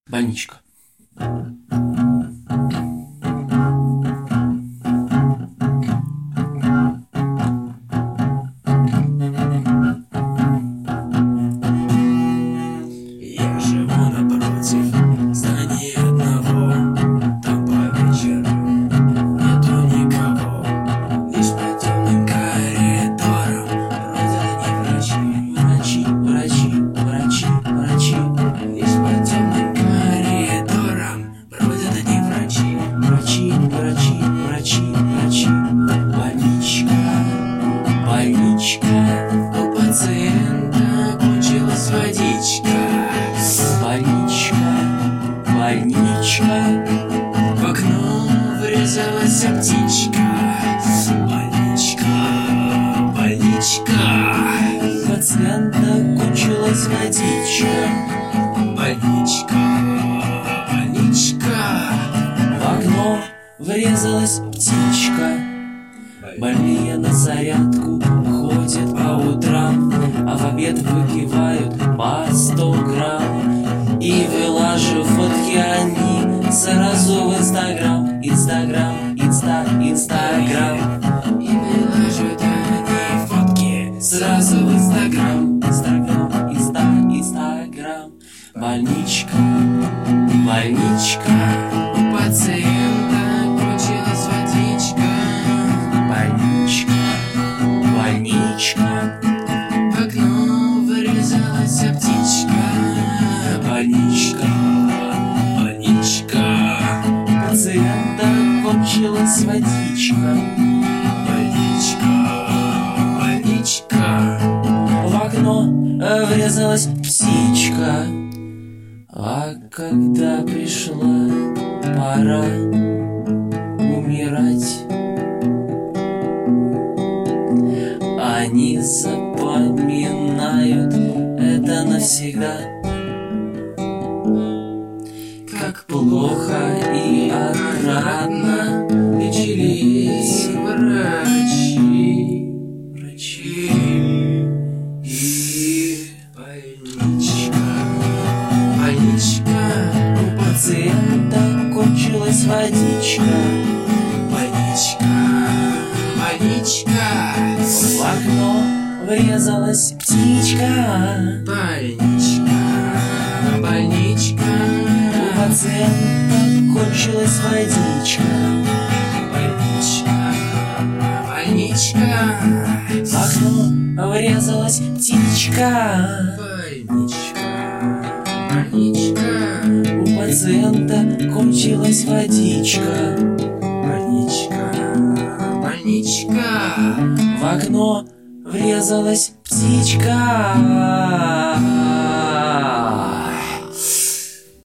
Больничка. Я живу напротив здания одного. Там по вечерам нету никого. Лишь по темным коридорам бродят одни врачи. Врачи. Лишь по темным коридорам бродят одни врачи. Больничка. У пациента кончилась водичка. Больничка. В окно врезалась птичка. Больничка. У пациента кончилась водичка. Больничка. В окно врезалась птичка. Больные на зарядку ходят по утрам, а в обед выпивают по 100 грамм. И вылажу фотки они сразу в Инстаграм. И выложат они фотки сразу в Инстаграм. Больничка. У пациента кончилась водичка. Больничка. В окно вырезалась птичка. Больничка. У пациента кончилась водичка. Больничка. В окно врезалась птичка. А когда пришла пора умирать, они запоминают это навсегда. Как плохо и отрадно лечились врачи. И больничка. У пациента кончилась водичка. Больничка. В окно врезалась птичка. Больничка. У пациента кончилась водичка. Больничка. В окно врезалась птичка. Больничка. У пациента кончилась водичка. Больничка. В окно врезалась птичка.